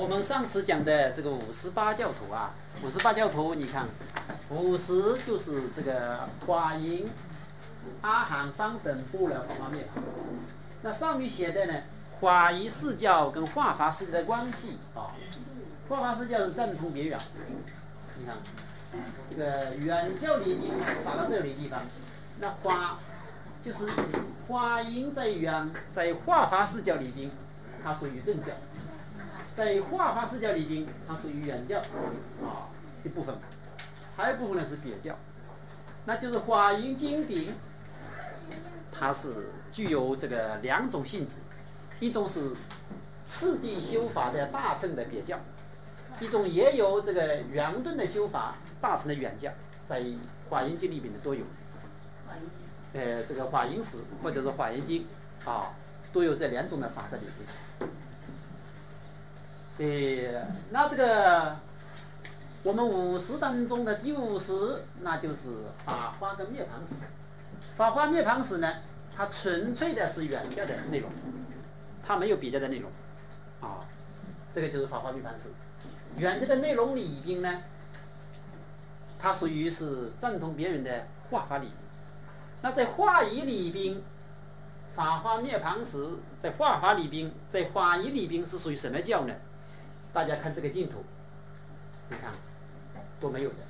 我们上次讲的这个58教徒啊，58教徒，你看，50就是这个华严、阿含、方等部的法华灭法。那上面写的呢，华严四教跟化法四教的关系啊，化法四教是赞同别远。你看，这个原教里边打到这里地方，那就是华严在化法四教里边，它属于顿教。在化法四教里边，它属于原教一部分，还有一部分呢是别教，那就是华严经典，它是具有这个两种性质，一种是次第修法的大乘的别教，一种也有这个圆顿的修法大乘的原教，在华严经里面的都有。这个华严史或者是华严经都有这两种的法在里面。那这个我们50当中的第50，那就是法华跟灭旁史。法华灭旁史呢，它纯粹的是原教的内容，它没有别教的内容这个就是法华灭旁史。原教的内容里边呢，它属于是赞同别人的化法里边。那在化仪里边，法华灭旁史在化法里边，在化仪里边是属于什么教呢？大家看这个镜头，你看都没有的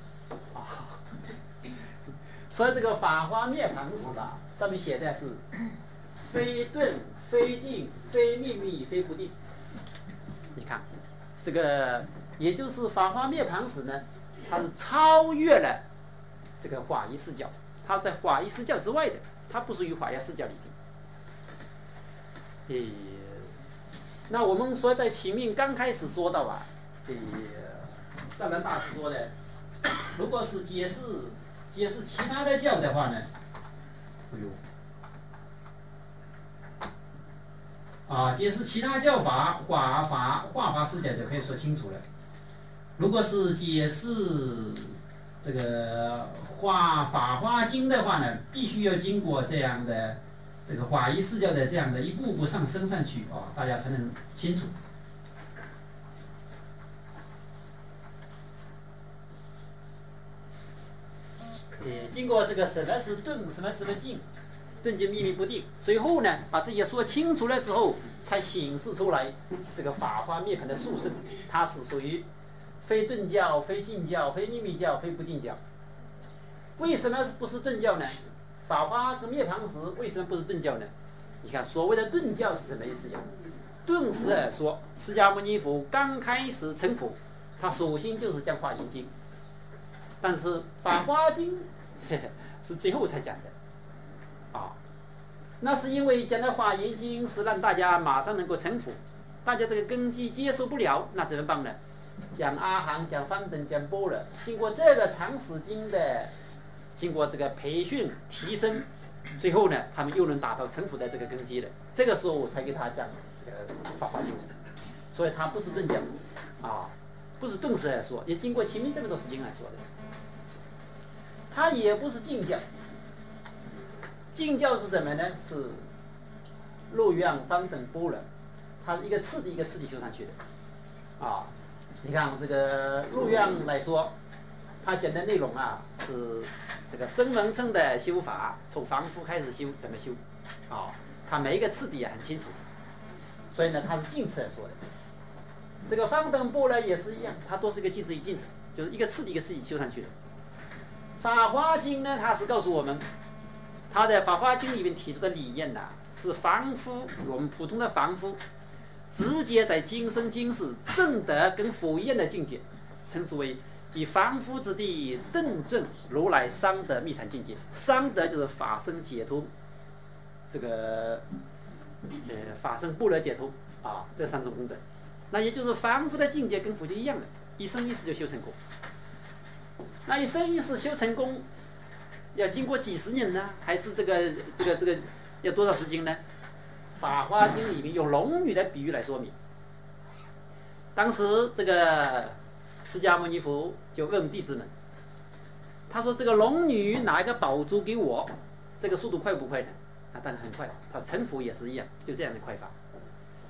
所以这个法华灭旁史上面写的是非顿、非静、非秘密、非不定。你看这个，也就是法华灭旁史呢，它是超越了这个华严四教，它在华严四教之外的，它不属于华严四教里边。那我们说在前面刚开始说到藏南大师说的，如果是解释其他的教的话呢，解释其他教法化法四教就可以说清楚了。如果是解释这个法华经的话呢，必须要经过这样的这个华严四教的这样的一步步上升上去大家才能清楚。经过这个什么是顿，什么是静，顿静秘密不定，最后呢把这些说清楚了之后，才显示出来这个法华灭旁的殊胜，它是属于非顿教、非静教、非秘密教、非不定教。为什么不是顿教呢？法华跟灭旁史为什么不是顿教呢？你看所谓的顿教是什么意思呀？顿是说释迦牟尼佛刚开始成佛，他首先就是讲华严经，但是法华经是最后才讲的那是因为讲的华严经是让大家马上能够成佛，大家这个根基接受不了，那怎么办呢？讲阿含、讲方等、讲般若，经过这个长时间的经过这个培训提升，最后呢他们又能达到成佛的这个根基了，这个时候我才给他讲这个法华经。所以他不是顿教不是顿时来说，也经过前面这么多时间来说的。他也不是静教，静教是什么呢？是入院方等般若，它是一个次第一个次第修上去的你看这个入院来说，他讲的内容是这个声闻乘的修法，从凡夫开始修，怎么修他每一个次第也很清楚，所以呢他是近次来说的。这个方等般若也是一样，它都是一个近次与近次，就是一个次第一个次第修上去的。法华经呢，它是告诉我们，它的法华经里面提出的理念是凡夫，我们普通的凡夫直接在今生今世证得跟佛一样的境界，称之为以凡夫之地顿证如来三德密禅境界。三德就是法身解脱，这个法身般若解脱这三种功德。那也就是凡夫的境界跟佛就一样的，一生一世就修成功。那一生一世修成功，要经过几十年呢？还是这个要多少时间呢？法华经里面用龙女的比喻来说明。当时这个释迦牟尼佛就问弟子们，他说这个龙女拿一个宝珠给我，这个速度快不快呢？当然很快。他成佛也是一样，就这样的快法。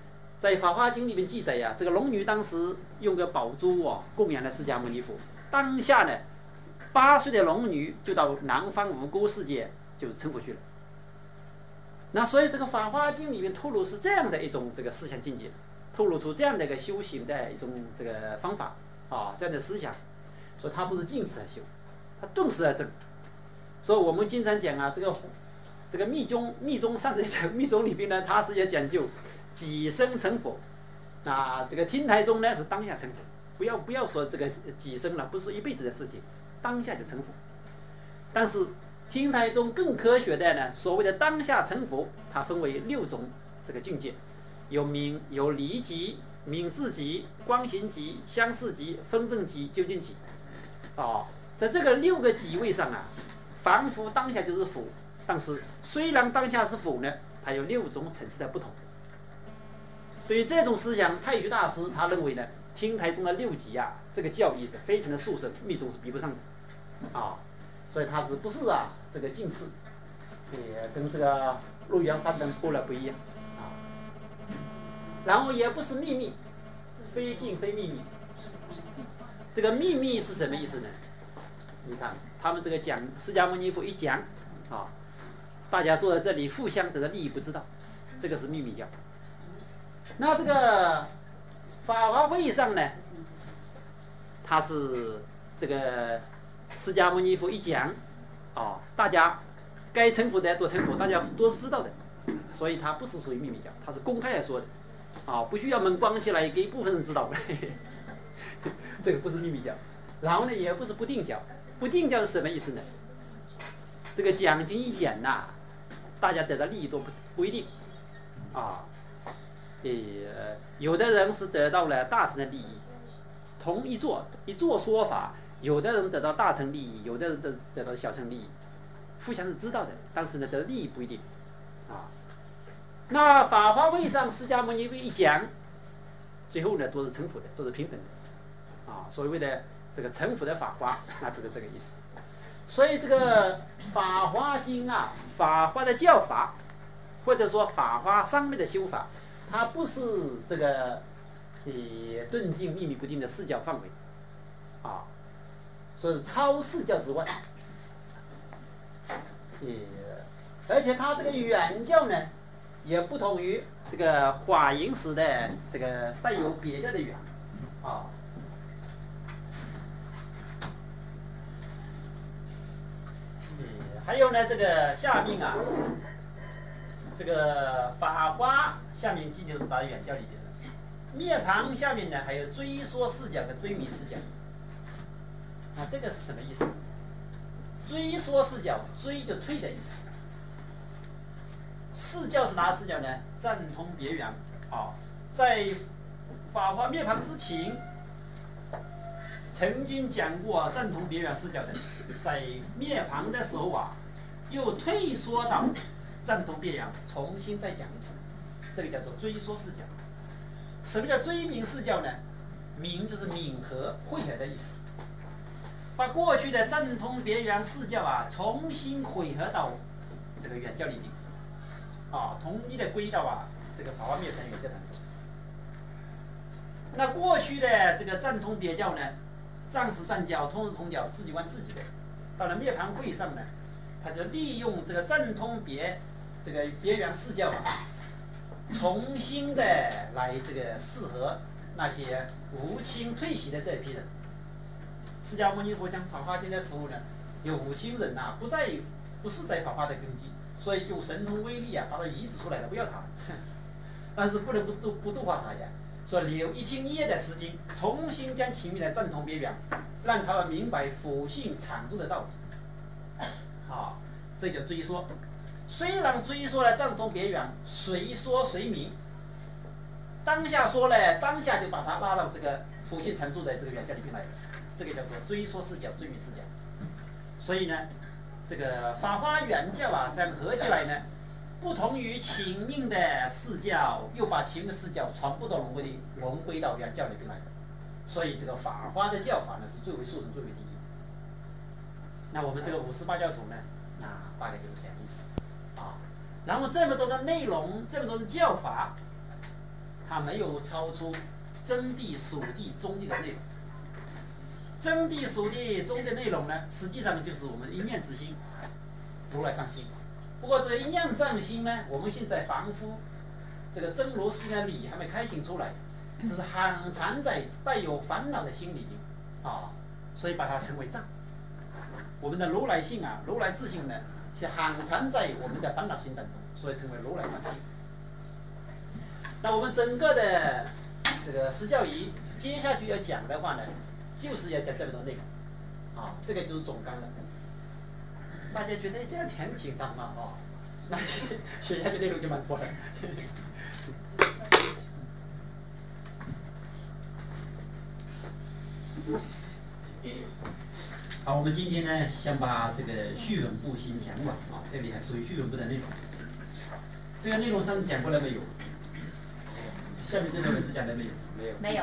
在《法华经》里面记载呀，这个龙女当时用个宝珠供养了释迦牟尼佛。当下呢，8岁的龙女就到南方无沟世界就成佛去了。那所以这个《法华经》里面透露是这样的一种这个思想境界，透露出这样的一个修行的一种这个方法这样的思想。所以它不是尽时而修，它顿时而证。所以我们经常讲啊，这个密宗33密宗里边呢，它是也讲究几生成佛。那这个天台宗呢是当下成佛，不要说这个几生了，不是一辈子的事情，当下就成佛。但是天台宗更科学的呢，所谓的当下成佛，它分为6种这个境界，有离级、明智级、光行级、相似级、分正级、究竟级。在这个6个级位上啊，凡夫当下就是佛，但是虽然当下是佛呢，它有6种层次的不同。对于这种思想，太虚大师他认为呢，天台宗的6级这个教义是非常的殊胜，密宗是比不上的所以它是不是这个近似，也跟这个陆源翻灯波了不一样然后也不是秘密，非尽非秘密。这个秘密是什么意思呢？你看他们这个讲释迦牟尼佛一讲大家坐在这里互相得到利益不知道，这个是秘密教。那这个法华会上呢，它是这个释迦牟尼佛一讲大家该成佛的都成佛，大家都是知道的，所以它不是属于秘密教，它是公开来说的不需要门关起来给一部分人知道这个不是秘密教。然后呢，也不是不定教。不定教是什么意思呢？这个讲经一讲大家得到利益都不一定有的人是得到了大乘的利益，同一座说法，有的人得到大乘利益，有的人得到小乘利益，互相是知道的，但是呢，得到利益不一定那法华会上释迦牟尼佛一讲，最后呢都是成佛的，都是平等的所谓的这个成佛的法华，那这个意思。所以这个法华经法华的教法，或者说法华上面的修法，它不是这个顿尽秘密不定的四教范围所以超四教之外而且它这个原教呢，也不同于这个华严时的这个带有别教的原还有呢，这个下面这个法华下面记就是它的原教里边的。涅槃下面呢还有追说四教跟追名四教。这个是什么意思？追说四教，追就退的意思。四教是哪四教呢？赞通别圆在法华灭槃之前，曾经讲过赞同别圆四教的，在灭槃的时候又退缩到赞同别圆，重新再讲一次，这个叫做追说四教。什么叫追明四教呢？明就是冥合汇合的意思，把过去的赞同别圆四教重新汇合到这个原教里面统一的归到这个法华灭禅原教当中。那过去的这个赞同别教呢，藏是藏教，通是通教，自己管自己的。到了灭槃会上呢，他就利用这个赞通这个别圆四教重新的来这个适合那些无亲退席的这批人。释迦牟尼佛讲法华经的时候呢，有无亲人不是在法华的根基，所以用神通威力把他移植出来了，不要他，但是不能不度化他呀。说留一听一夜的时间，重新将前面的赞同别圆，让他们明白佛性常住的道理。这叫追说。虽然追说了赞同别圆，随说随明，当下说了，当下就把他拉到这个佛性常住的这个原教里面来了。这个叫做追说四教、追明四教。所以呢，这个法华原教这样合起来呢，不同于前面的四教，又把前面的四教全部都融归到原教里面来了。所以这个法华的教法呢，是最为殊胜、最为第一。那我们这个58教统呢，那大概就是这样意思然后这么多的内容，这么多的教法， 它没有超出真谛、属谛、中谛的内容。真谛、属谛、中的内容呢，实际上就是我们一念之心，如来藏心。不过这一念藏心呢，我们现在凡夫这个真如实的理还没开显出来，只是含藏在带有烦恼的心里面啊，所以把它称为藏。我们的如来性啊，如来自性呢，是含藏在我们的烦恼心当中，所以称为如来藏心。那我们整个的这个释教仪接下去要讲的话呢，就是要讲这么多内容啊，这个就是总纲了。大家觉得这样挺简单嘛？哦，那学下去内容就蛮多了。好，我们今天呢，想把这个序文部先讲完啊，这里还属于序文部的内容。这个内容上讲过了没有？下面这个文字讲了没有？ 没有。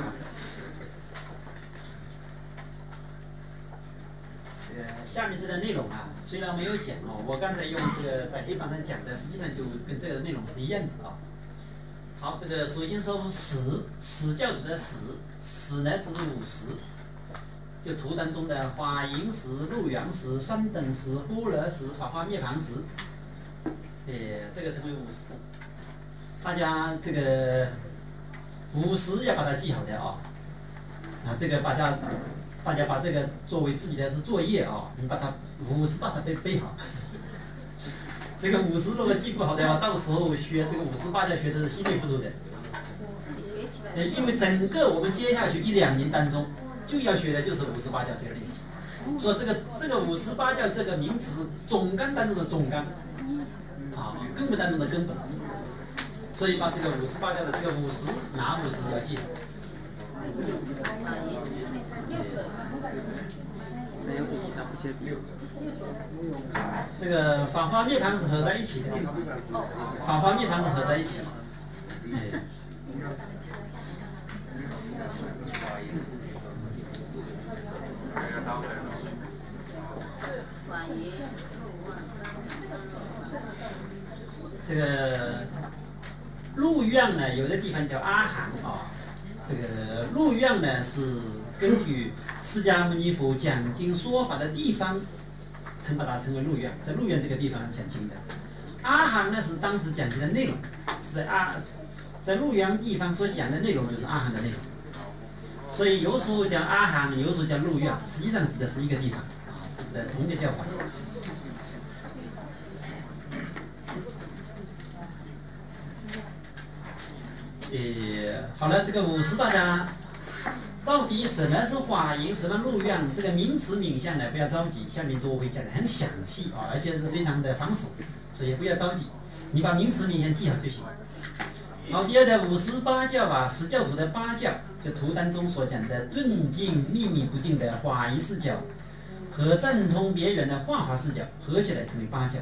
下面这个内容啊，虽然没有讲哦，我刚才用这个在黑板上讲的，实际上就跟这个内容是一样的啊。好，这个首先说史教主的史呢，只是50，就图当中的华严史、入园史、翻等史、般若史、法华涅槃史，这个称为50。大家这个50要把它记好的啊，这个大家把这个作为自己的作业啊，你把它50把它背好。这个50如果记不好的话，到时候学这个58教学的是心里不足的。因为整个我们接下去1、2年当中就要学的就是58教这个内容。说这个58教这个名词是总纲当中的总纲，啊，根本当中的根本。所以把这个58教的这个50哪50要记得。 没有笔，那不写6个。 这个法华涅槃是合在一起的，法华涅槃是合在一起的。这个入院呢，有的地方叫阿含啊。这个入院呢是根据释迦牟尼佛讲经说法的地方，把它称为入院，在入院这个地方讲经的。阿含呢是当时讲经的内容，是在入院地方所讲的内容就是阿含的内容。所以有时候讲阿含，有时候讲入院，实际上指的是一个地方啊，是指的同一个叫法。好了，这个58家到底什么是华严，什么入院？这个名词名相呢，不要着急，下面都会讲得很详细啊，而且是非常的繁琐，所以不要着急，你把名词名相记好就行。好，第二的58教啊，释教主的8教，就图当中所讲的顿静秘密不定的华严视角和正通别圆的化法视角，合起来成为8教。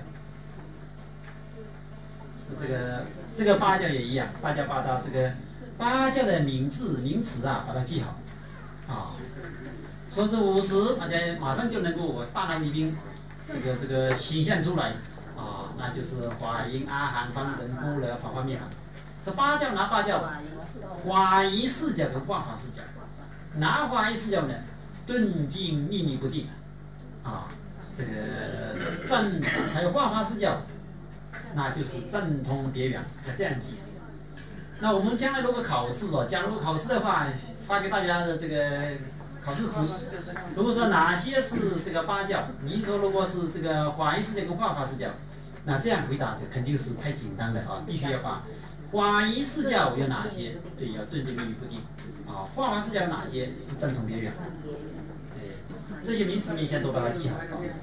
这个8教也一样，大家把它这个8教的名词啊，把它记好啊。说是50，大家马上就能够大脑里边这个形象出来啊，那就是华严、阿含、方等、般若、法华、涅槃。这8教哪8教？华严视角跟化法视角。哪华严视角呢？顿静秘密不定啊，这个还有化法视角。那就是正通别圆，要这样记。那我们将来如果考试哦，假如考试的话，发给大家的这个考试纸，如果说哪些是这个8教，你说如果是这个华严视角跟化法视角，那这样回答的肯定是太简单了啊，必须要把华严视角有哪些？对，要顿静秘密不定啊。化法视角有哪些？是正通别圆。这些名词名相都把它记好。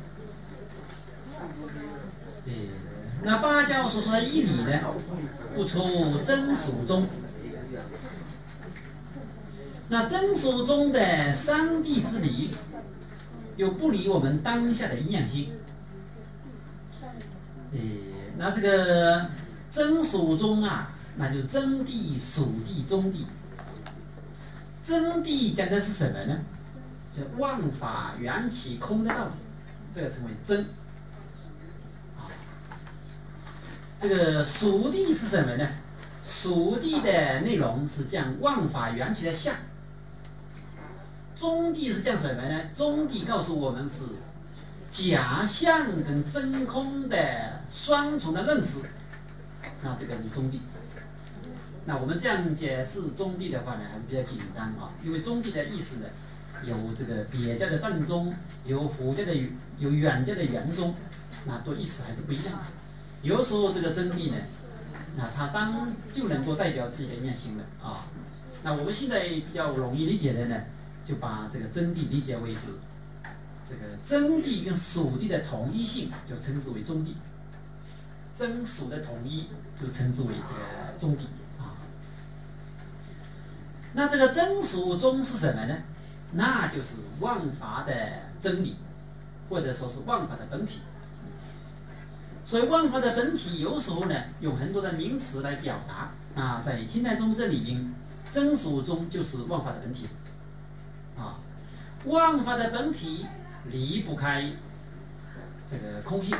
那8教所说的义理呢，不出真俗中。那真俗中的三谛之理，又不离我们当下的一念心。那这个真俗中啊，那就真谛、属谛、中谛。真谛讲的是什么呢？叫万法缘起空的道理，这个称为真。这个属谛是什么呢？ 属地的内容是讲万法缘起的相，中地是讲什么呢？中地告诉我们是假象跟真空的双重的认识，那这个是中地。那我们这样解释中地的话呢，还是比较简单啊，因为中地的意思呢，有这个别教的断中，有佛教的有远教的圆中，那都意思还是不一样的。有时候这个真谛呢，那它当就能够代表自己的念心了啊。那我们现在比较容易理解的呢，就把这个真谛理解为是这个真谛跟属谛的统一性，就称之为中谛；真属的统一就称之为这个中谛啊。那这个真属中是什么呢？那就是万法的真理，或者说是万法的本体。所以万法的本体有时候呢，用很多的名词来表达啊，在天台宗这里边，真属中就是万法的本体啊。万法的本体离不开这个空性。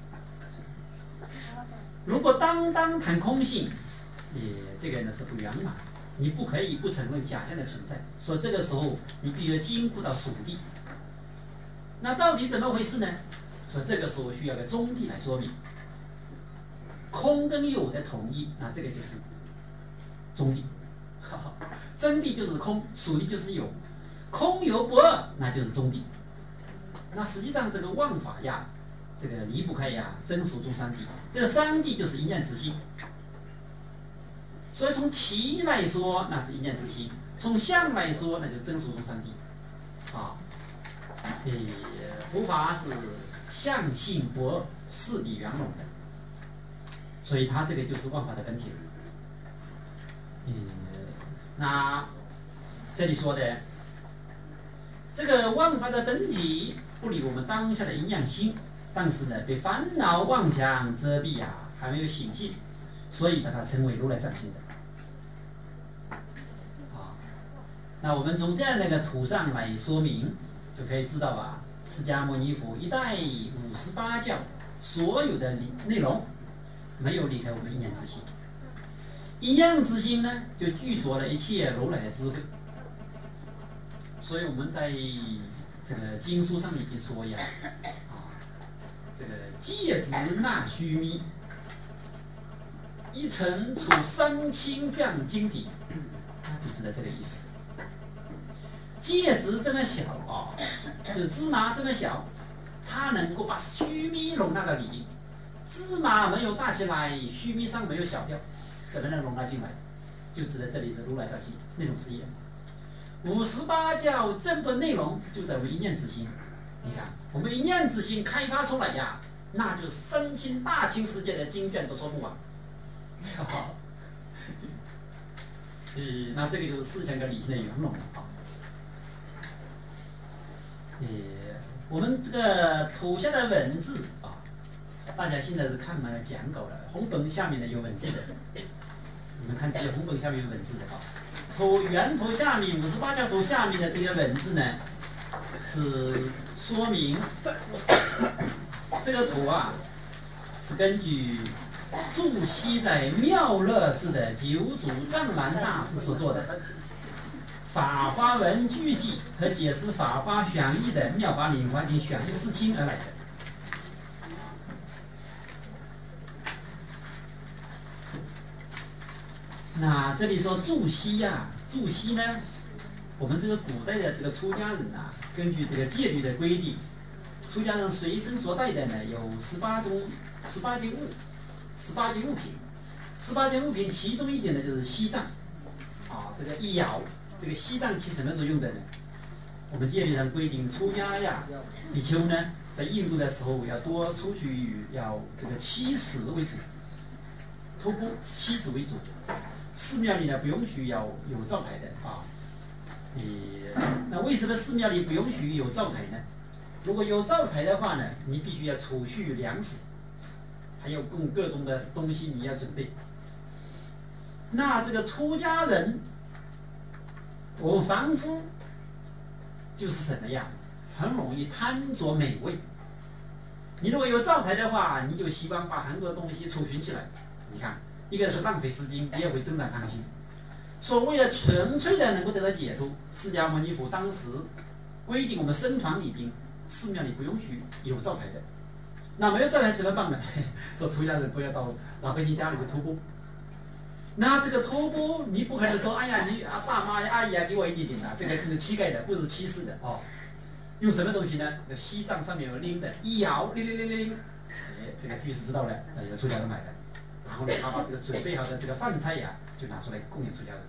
如果单谈空性，这个呢是不圆满，你不可以不承认假象的存在。所以这个时候你必须经过到属谛。那到底怎么回事呢？所以这个时候需要个中谛来说明，空跟有的统一，那这个就是中谛。真谛就是空，属谛就是有，空有不二，那就是中谛。那实际上这个万法呀，这个离不开呀真属中三谛，这个三谛就是一念之心。所以从体来说，那是一念之心；从相来说，那就是真属中三谛。啊，佛法是相性不二，四谛圆融的，所以它这个就是万法的本体。那这里说的这个万法的本体不离我们当下的营养心，但是呢被烦恼妄想遮蔽啊，还没有醒性，所以把它称为如来藏性的。那我们从这样的一个图上来说明，就可以知道吧，释迦牟尼佛一代58教所有的内容没有离开我们一念之心。一念之心呢，就具足了一切如来的智慧。所以我们在这个经书上里边说呀，这个戒指纳须弥，一层处3000卷经典，就知道这个意思。戒指这么小啊，就是芝麻这么小，它能够把须弥容纳到里面。芝麻没有大起来，须弥上没有小掉，怎么能容纳进来？就指的这里是如来藏性内容是一样。58教这么多内容就在我们一念之心。你看，我们一念之心开发出来呀，那就是深清大清世界的经卷都说不完。那这个就是思想跟理性的圆融了啊。我们这个图下的文字啊，大家现在是看了讲稿了，红本下面呢有文字的，你们看这个红本下面有文字的啊。原图下面58教图下面的这个文字呢，是说明这个图啊是根据注释在妙乐寺的九祖藏蓝大师所做的《法华文句记》和解释《法华玄义》的《妙法莲华经玄义释经》而来的。那这里说注释呀，注释呢，我们这个古代的这个出家人啊，根据这个戒律的规定，出家人随身所带的呢有18件物品。18件物品，其中一点呢就是锡杖啊，这个一爻。这个锡杖起什么时候用的呢？我们戒律上规定，出家呀，比丘呢，在印度的时候要多出去，要这个七使为主，徒步七使为主。寺庙里呢不允许要有灶台的啊。那为什么寺庙里不允许有灶台呢？如果有灶台的话呢，你必须要储蓄粮食，还有各种的东西你要准备。那这个出家人，我们凡夫就是什么呀？很容易贪着美味。你如果有灶台的话，你就希望把很多东西储蓄起来。你看， 一个是浪费时间，第二为增长贪心。所谓的纯粹的能够得到解脱，释迦牟尼佛当时规定我们僧团里边，寺庙里不允许有灶台的。那没有灶台怎么办呢？说出家人不要到老百姓家里去托钵。那这个托钵，你不可能说，哎呀，你啊大妈阿姨啊，给我一点点啊，这个是乞丐的，不是欺世的哦。用什么东西呢？那西藏上面有铃的，一摇，铃铃铃铃铃，哎，这个居士知道了，有出家人买的。然后呢，他把这个准备好的这个饭菜呀，就拿出来供养出家人。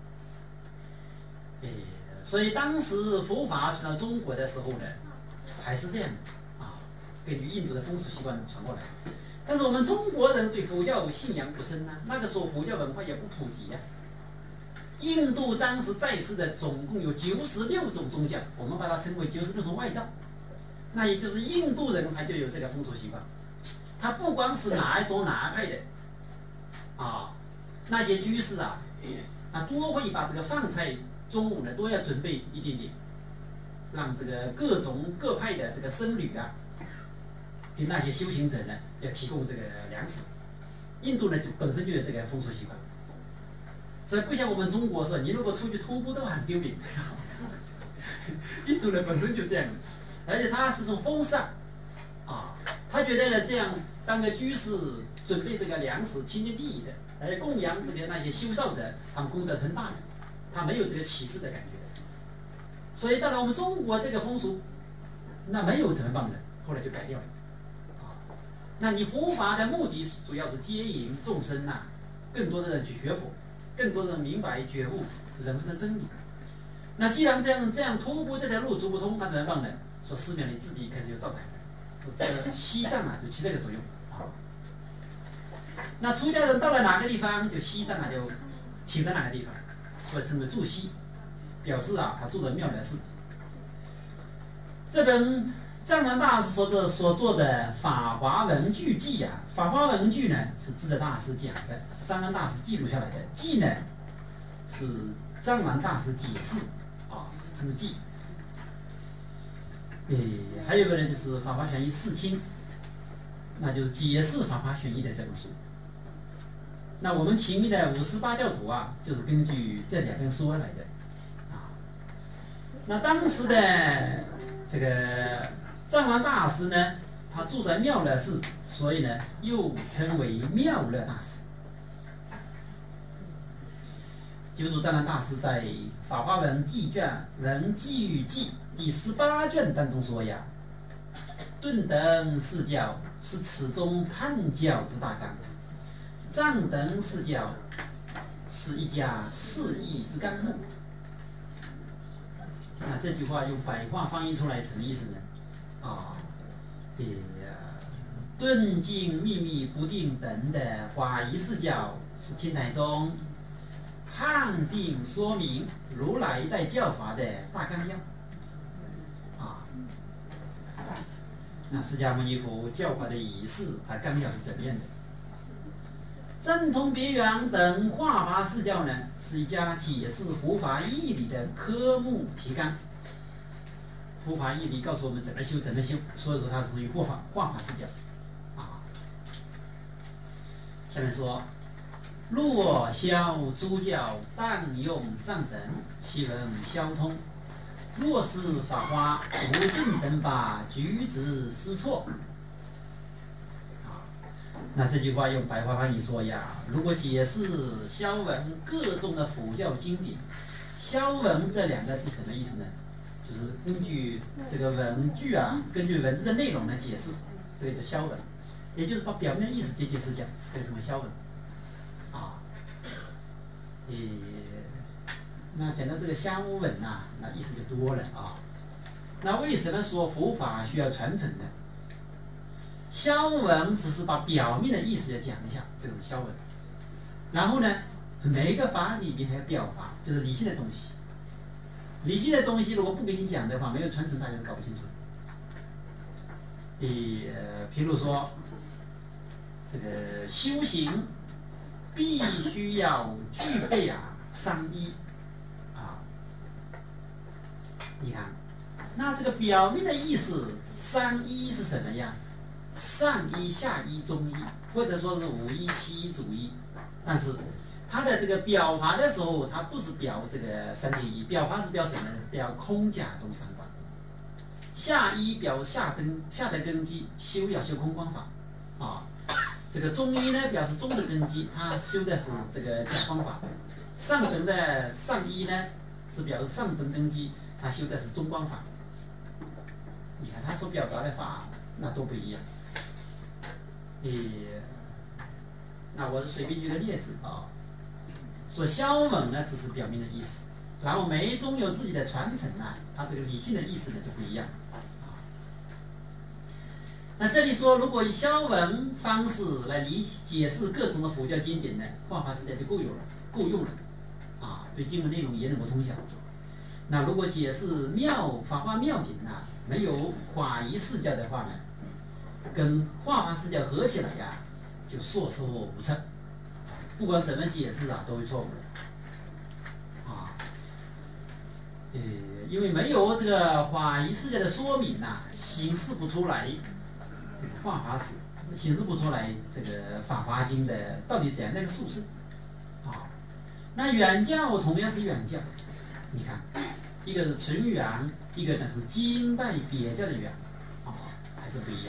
所以当时佛法传到中国的时候呢，还是这样的啊，根据印度的风俗习惯传过来。但是我们中国人对佛教信仰不深呢，那个时候佛教文化也不普及呀。印度当时在世的总共有96种宗教，我们把它称为96种外道。那也就是印度人他就有这个风俗习惯，他不光是哪一种哪一派的啊，那些居士啊，他多会把这个饭菜中午呢都要准备一点点，让这个各种各派的这个僧侣啊，给那些修行者呢要提供这个粮食。印度呢就本身就有这个风俗习惯，所以不像我们中国说，你如果出去托钵的话很丢脸。印度人本身就这样，而且他是种风尚啊，他觉得呢这样当个居士准备这个粮食天经地义的，而且供养这个那些修道者，他们功德很大的，他没有这个歧视的感觉的。所以到了我们中国这个风俗，那没有怎么办呢？后来就改掉了。那你佛法的目的主要是接引众生呐，更多的人去学佛，更多人明白觉悟人生的真理。那既然这样托钵这条路走不通，那怎么办呢？说寺庙里自己开始有灶台了，这个西藏啊就起这个作用啊。那出家人到了哪个地方，就西藏啊就停在哪个地方，所以称为住西，表示啊他住在庙里寺。这本藏南大师所做的《法华文具记》啊，《法华文具》呢是智者大师讲的，藏南大师记录下来的，记呢是藏南大师解释啊，这个记。还有一个呢就是《法华玄义释经》，那就是解释《法华玄义》的这本书。那我们前面的58教徒啊，就是根据这两本书来的啊。那当时的这个藏南大师呢，他住在妙乐寺，所以呢又称为妙乐大师。九祖藏南大师在《法华文记卷文记记》第18卷当中说呀：“顿等四教是此中判教之大纲，藏等四教是一家释义之纲目。”那这句话用白话翻译出来什么意思呢？顿静秘密不定等的华夷四教是天台宗判定说明如来一代教法的大纲要啊。那释迦牟尼佛教法的仪式，它纲要是怎么样的？正统别圆等化法四教呢，是一家解释佛法义理的科目提纲。佛法义理告诉我们怎么修，所以说它属于化法四教啊。下面说，若消诸教，但用藏等，其文相通。若是法华无正等法，举止失错。那这句话用白话翻译说呀，如果解释消文各种的佛教经典，消文这两个字什么意思呢？就是根据这个文句啊，根据文字的内容来解释，这个叫消文，也就是把表面的意思解释掉，这个称为消文啊。那讲到这个消文呐，那意思就多了啊。那为什么说佛法需要传承呢？消文只是把表面的意思也讲一下，这个是消文。然后呢，每一个法里面还有表法，就是理性的东西。理性的东西如果不给你讲的话，没有传承，大家都搞不清楚。譬如说，这个修行必须要具备三一啊。你看，那这个表面的意思，三一是什么呀？上一、下一、中一，或者说是五一、七一、主一。 但是它的这个表法的时候，它不是表这个三点一，表法是表什么呢？表空假中三观。下一表下的根基，修要修空观法啊。这个中一呢表示中的根基，它修的是这个假观法。上等的上一呢是表示上等根基，它修的是中观法。你看它所表达的法那都不一样。那我是随便举个例子啊，说消猛呢只是表面的意思，然后每一种有自己的传承啊，它这个理性的意思呢就不一样。那这里说，如果以消文方式来解释各种的佛教经典呢，化法释迦就够用了，啊，对经文内容也能够通晓。那如果解释法华妙品啊，没有法仪释教的话呢，跟化法释教合起来呀，就束手无策。不管怎么解释啊，都会错误的。啊，因为没有这个法仪释教的说明啊，显示不出来。这个化法史显示不出来这个法华经的到底怎样的一个术士啊？那原教同样是原教，你看，一个是纯原，一个呢是经代别教的原，啊，还是不一样。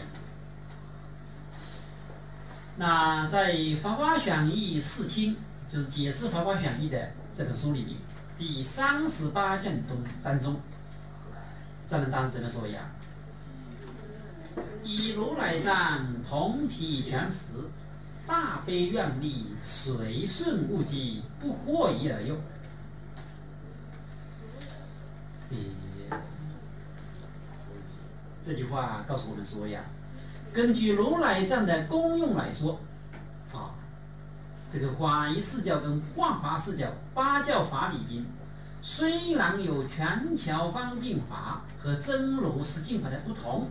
那在《法华选义释经》就是解释《法华选义》的这本书里面，第38卷当中，藏人大师怎么说呀？以如来藏同体全实，大悲愿力，随顺物机，不惑疑而用。这句话告诉我们说呀，根据如来藏的功用来说，啊，这个法仪释教跟化法释教八教法里边，虽然有全巧方便法和真如实境法的不同。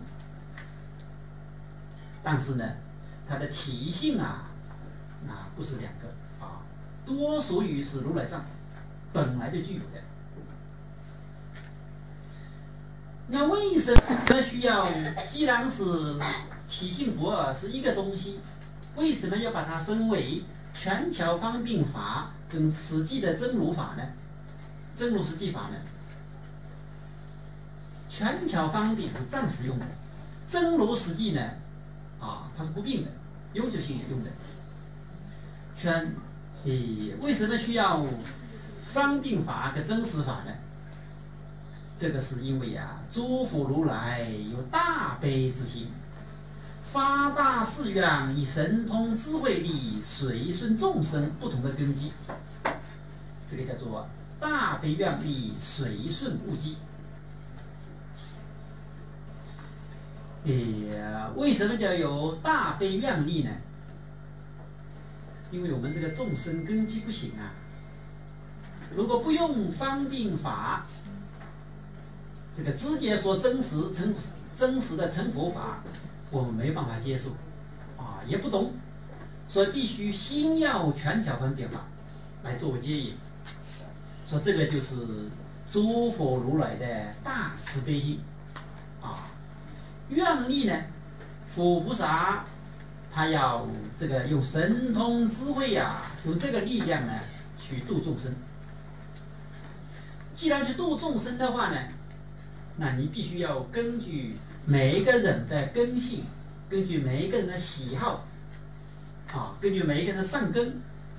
但是呢，它的体性啊，那不是两个啊，多属于是如来藏本来就具有的。那为什么需要？既然是体性不二，是一个东西，为什么要把它分为全巧方便法跟实际的真如法呢？真如实际法呢？全巧方便是暂时用的，真如实际呢？啊，它是不变的，永久性也用的。为什么需要方便法跟真实法呢？这个是因为啊，诸佛如来有大悲之心，发大誓愿，以神通智慧力随顺众生不同的根基，这个叫做大悲愿力随顺物机。为什么叫有大悲愿力呢？因为我们这个众生根基不行啊，如果不用方便法，这个直接说真实的成佛法，我们没有办法接受啊，也不懂，所以必须先要全巧方便法来作为接引。说这个就是诸佛如来的大慈悲心啊。愿力呢，佛菩萨他要这个用神通智慧呀，用这个力量呢去度众生。既然去度众生的话呢，那你必须要根据每一个人的根性，根据每一个人的喜好，啊，根据每一个人的善根，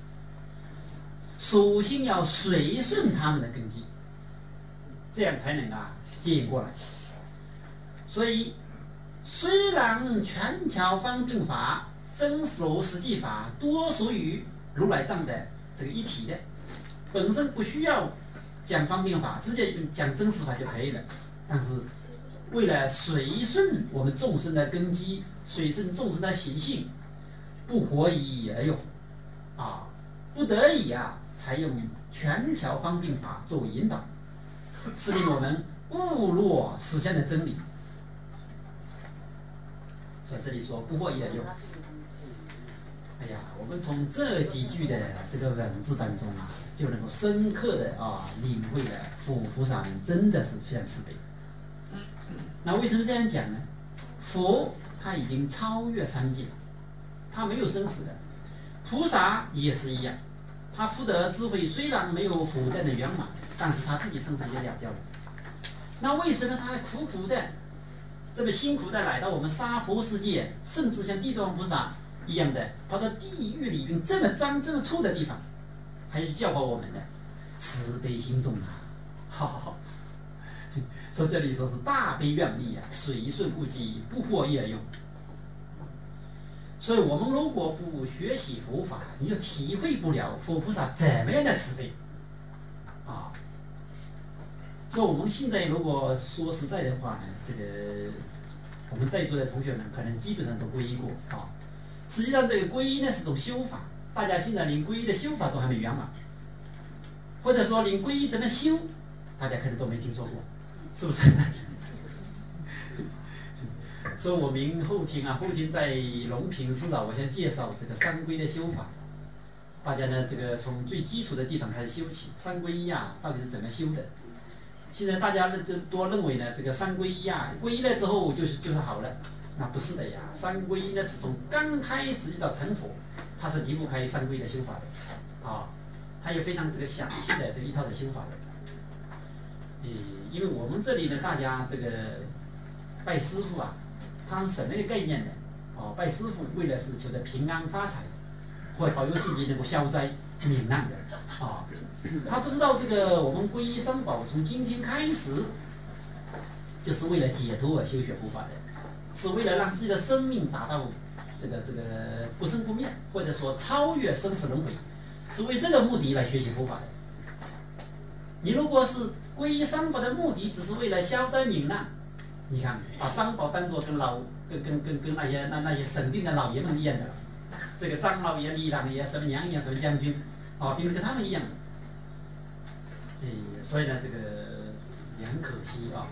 属性要随顺他们的根基，这样才能接引过来。所以虽然全巧方便法、真如实际法多属于如来藏的这个一体的，本身不需要讲方便法，直接讲真实法就可以了。但是为了随顺我们众生的根基，随顺众生的习性，不合宜而用，啊，不得已啊，才用全巧方便法作为引导，是令我们悟入实相的真理。所以这里说不惑宜而用。哎呀，我们从这几句的这个文字当中啊，就能够深刻的领会了佛菩萨们真的是非常慈悲。那为什么这样讲呢？佛他已经超越三界了，他没有生死的， 菩萨也是一样，他福德智慧虽然没有佛在的圆满，但是他自己身上也了掉了。那为什么他还苦苦的这么辛苦的来到我们娑婆世界，甚至像地藏王菩萨一样的跑到地狱里面这么脏这么臭的地方，还是教化我们的慈悲心重啊！好，说这里说是大悲愿力啊，随顺不羁，不惑意而用。所以我们如果不学习佛法，你就体会不了佛菩萨怎么样的慈悲啊。所以我们现在如果说实在的话呢，这个我们在座的同学们可能基本上都皈依过啊。实际上这个皈依呢是种修法，大家现在连皈依的修法都还没圆满，或者说连皈依怎么修，大家可能都没听说过，是不是？所以我们后天在龙平寺我先介绍这个三皈的修法，大家呢这个从最基础的地方开始修起。三皈依啊，到底是怎么修的？现在大家都认为呢，这个三皈依啊，皈依了之后就是好了，那不是的呀。三皈依呢是从刚开始一到成佛，它是离不开三皈的修法的啊，它有非常这个详细的这个一套的修法的。因为我们这里呢，大家这个拜师傅啊，他是什么一个概念呢？拜师傅为了是求得平安发财，或保佑自己能够消灾免难的啊。他不知道这个我们皈依三宝从今天开始，就是为了解脱而修学佛法的，是为了让自己的生命达到这个不生不灭，或者说超越生死轮回，是为这个目的来学习佛法的。你如果是皈依三宝的目的只是为了消灾免难，你看把三宝当作跟那些审定的老爷们一样的，这个张老爷、李老爷、什么娘娘、什么将军啊，变成跟他们一样的。所以呢，这个也很可惜啊。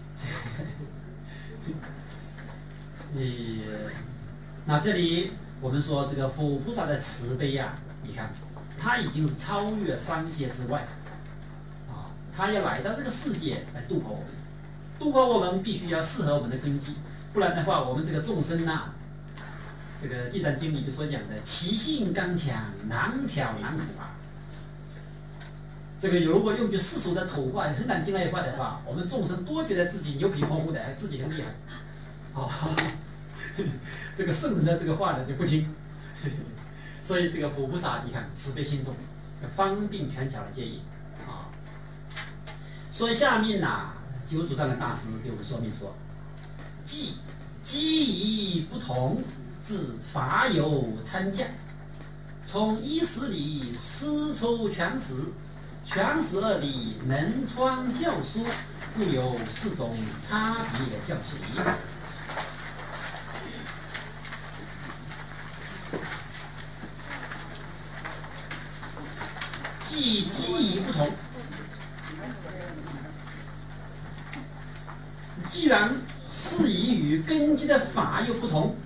那这里我们说这个佛菩萨的慈悲啊，你看他已经是超越三界之外啊，他要来到这个世界来度化我们。度化我们必须要适合我们的根基，不然的话，我们这个众生这个《地藏经》里面所讲的其性刚强，难调难服啊。这个如果用句世俗的土话，很难听那话的话，我们众生多觉得自己牛皮泼妇的，自己很厉害。这个圣人的这个话呢就不听。所以这个佛菩萨，你看慈悲心重，方便权巧的建议啊。所以下面九祖藏的大师给我们说明说，机宜不同，自法有参将，从一十里师出全时，全十二里能窗教书，故有四种差别教起。机宜不同，既然事宜与根基的法又不同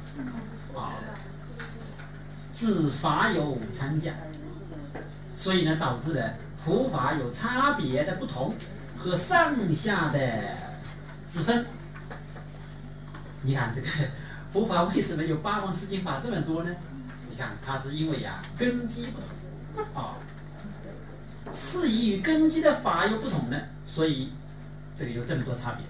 自法有参将，所以呢导致了佛法有差别的不同和上下的之分。你看这个佛法为什么有八王四经法这么多呢？你看它是因为根基不同事宜与根基的法又不同呢，所以这个有这么多差别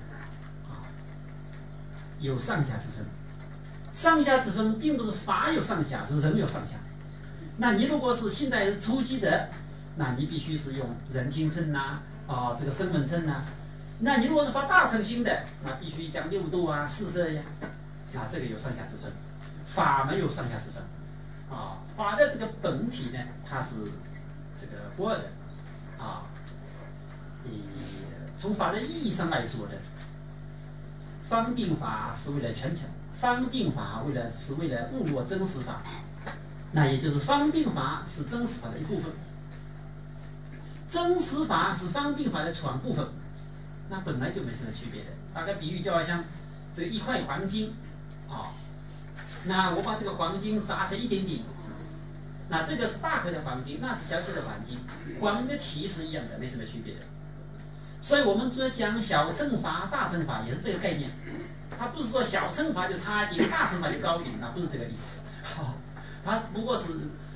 有上下之分。上下之分并不是法有上下，是人有上下。那你如果是现在是初级者，那你必须是用人天称这个身份称那你如果是发大乘心的，那必须讲六度四摄呀，那这个有上下之分。法没有上下之分法的这个本体呢，它是这个不二的从法的意义上来说呢，方便法是为了权巧，方便法是为了悟入真实法，那也就是方便法是真实法的一部分，真实法是方便法的全部分，那本来就没什么区别的。大概比喻就好像这个一块黄金那我把这个黄金砸成一点点，那这个是大块的黄金，那是小小的黄金，黄金的体是一样的，没什么区别的。所以我们讲小乘法、大乘法也是这个概念，它不是说小乘法就差一点，大乘法就高一点，那不是这个意思。它不过是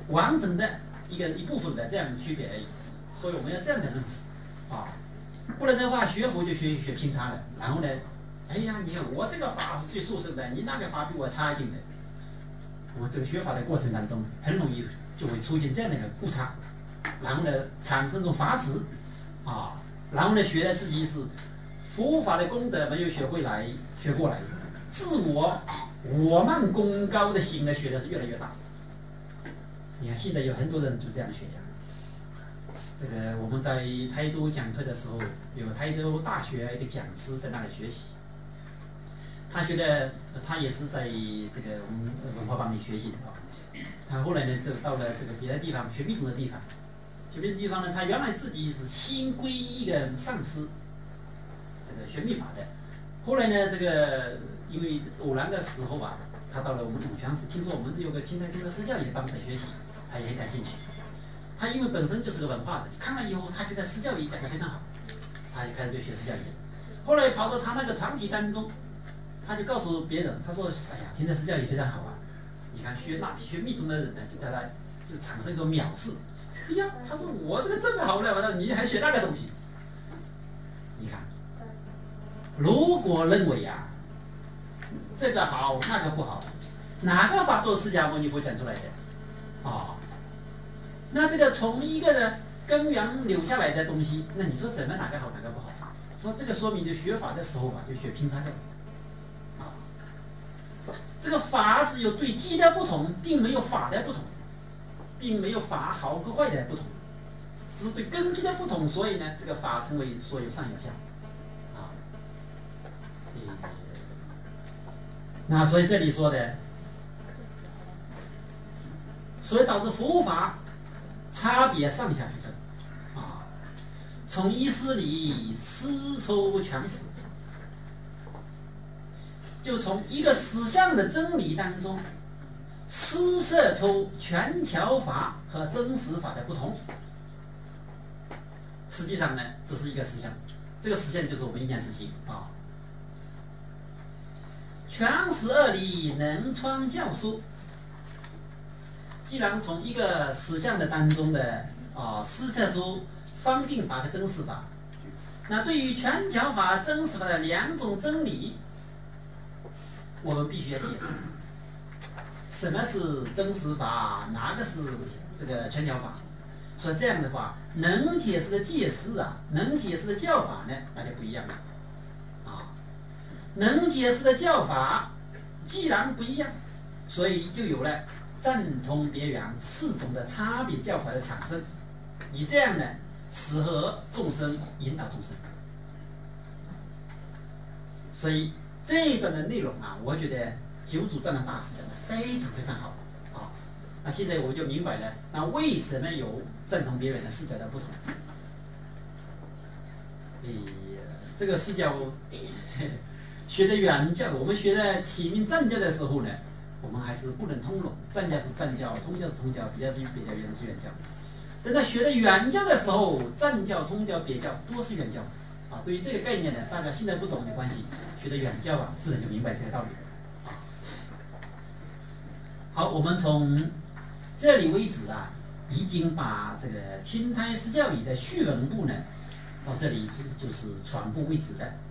完整的一部分的这样的区别而已。所以我们要这样的认识啊，不然的话学佛就学偏差了。然后呢，哎呀，你看我这个法是最殊胜的，你那个法比我差一点的。我们这个学法的过程当中，很容易就会出现这样的一个误差，然后呢产生一种法执啊，然后呢觉得自己是佛法的功德没有学过来，自我慢功高的心呢学的是越来越大。你看现在有很多人就这样学呀。这个我们在台州讲课的时候，有台州大学一个讲师在那里学习，他也是在这个我们文化班里学习的啊。他后来呢，就到了这个别的地方学密宗的地方，呢，他原来自己是新皈依一个上师，这个学密法的。后来呢，这个因为偶然的时候吧，他到了我们武昌市，听说我们有个天台宗的私教也帮他学习，他也很感兴趣。他因为本身就是个文化的，看了以后他觉得私教理讲得非常好，他就开始就学私教理。后来跑到他那个团体当中，他就告诉别人，他说：“哎呀，天台私教理非常好啊！你看学密宗的人呢，就在那就产生一种藐视。哎呀，他说我这个这么好了，我说你还学那个东西？你看，如果认为啊这个好那个不好，哪个法都是释迦牟尼佛讲出来的啊？那这个从一个的根源留下来的东西，那你说怎么哪个好哪个不好？说这个说明就学法的时候吧，就学偏差的啊。这个法只有对机的不同，并没有法的不同，并没有法好和坏的不同，只是对根基的不同，所以呢，这个法称为说有上有下啊。那所以这里说的，所以导致佛法差别上下之分啊，从一事理丝抽全实，就从一个实相的真理当中施摄出全巧法和真实法的不同。实际上呢，这是一个实相，这个实相就是我们一念之心啊。全实二理能创教书。既然从一个实相的当中的施测出方便法和真实法，那对于全巧法、真实法的两种真理，我们必须要解释什么是真实法，哪个是这个全巧法。所以这样的话，能解释的解释啊，能解释的教法呢，那就不一样了啊。能解释的教法既然不一样，所以就有了赞同别圆四种的差别教法的产生，以这样呢适合众生，引导众生。所以这一段的内容啊，我觉得九祖藏的大师讲的非常非常好啊。那现在我就明白了，那为什么有赞同别圆的视角的不同？这个视角学的原教，我们学的启明藏教的时候呢，我们还是不能通融，藏教是藏教，通教是通教，别教是别教，原是原教。等到学的原教的时候，藏教、通教、别教都是原教啊。对于这个概念呢，大家现在不懂没关系，学的原教啊，自然就明白这个道理啊。好，我们从这里为止啊，已经把这个天台释教理的序文部呢，到这里就是全部为止了。